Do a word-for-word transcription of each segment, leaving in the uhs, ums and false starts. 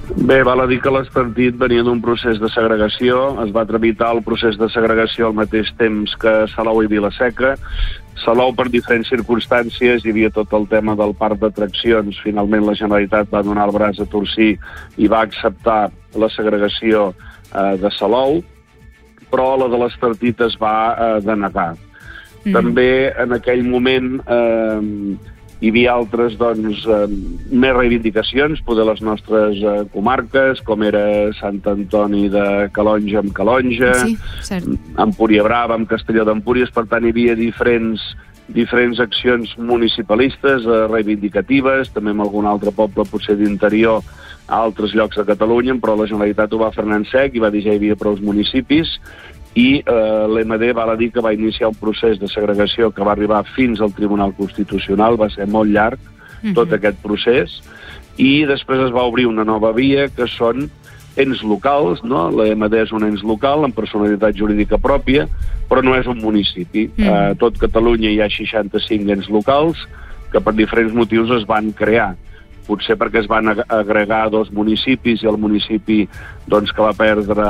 Bé, val a dir que l'Estartit venia d'un procés de segregació, es va tramitar el procés de segregació al mateix temps que Salou i Vila-seca. Salou, per diferents circumstàncies, hi havia tot el tema del parc d'atraccions. Finalment la Generalitat va donar el braç a torcer i va acceptar la segregació eh, de Salou, però la de l'Estartit es va eh, denegar. Mm. També en aquell moment eh, hi havia altres, doncs, eh, més reivindicacions, poder les nostres eh, comarques, com era Sant Antoni de Calonge amb Calonge, sí, cert. Empúria Brava amb Castelló d'Empúries. Per tant, hi havia diferents, diferents accions municipalistes eh, reivindicatives, també en algun altre poble, potser d'interior, a altres llocs de Catalunya, però la Generalitat ho va frenar en sec i va dir ja hi havia prou municipis, i eh, l'E M D val a dir que va iniciar un procés de segregació que va arribar fins al Tribunal Constitucional, va ser molt llarg uh-huh. tot aquest procés, i després es va obrir una nova via, que són ens locals, no? L'E M D és un ens local amb personalitat jurídica pròpia, però no és un municipi. Uh-huh. A tot Catalunya hi ha seixanta-cinc ens locals que per diferents motius es van crear. Potser perquè es van agregar dos municipis i el municipi doncs, que va perdre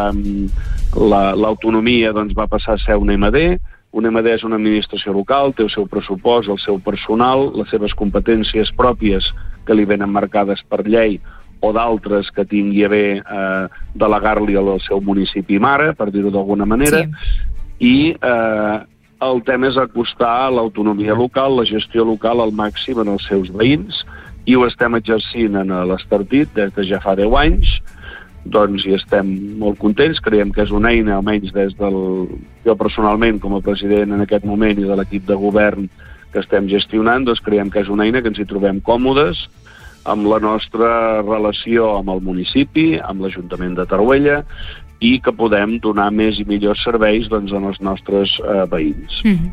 l'autonomia doncs, va passar a ser un E M D. Un E M D és una administració local, té el seu pressupost, el seu personal, les seves competències pròpies que li venen marcades per llei o d'altres que tingui a bé eh, delegar-li al seu municipi mare, per dir-ho d'alguna manera, sí. i eh, el tema és acostar l'autonomia local, la gestió local al màxim en els seus veïns, i ho estem exercint en l'Estartit des de ja fa deu anys, doncs hi estem molt contents, creiem que és una eina, almenys des del... jo personalment, com a president en aquest moment i de l'equip de govern que estem gestionant, doncs creiem que és una eina que ens hi trobem còmodes amb la nostra relació amb el municipi, amb l'Ajuntament de Taruella, i que podem donar més i millors serveis doncs, als nostres eh, veïns. Mm-hmm.